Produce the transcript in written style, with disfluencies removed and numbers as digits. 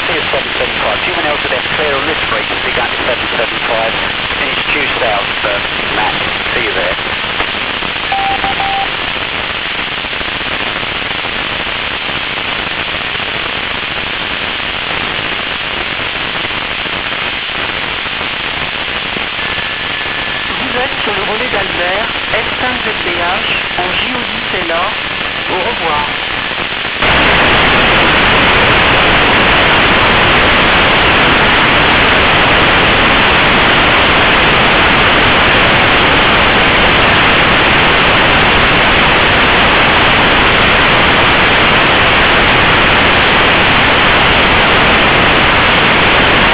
see you 775. Human L to left, clear on this frequency, going to 775. Finish due south, Matt. See you there. Vous êtes sur le relais d'Albert, F5ZBH, en JO10 LA. Au revoir.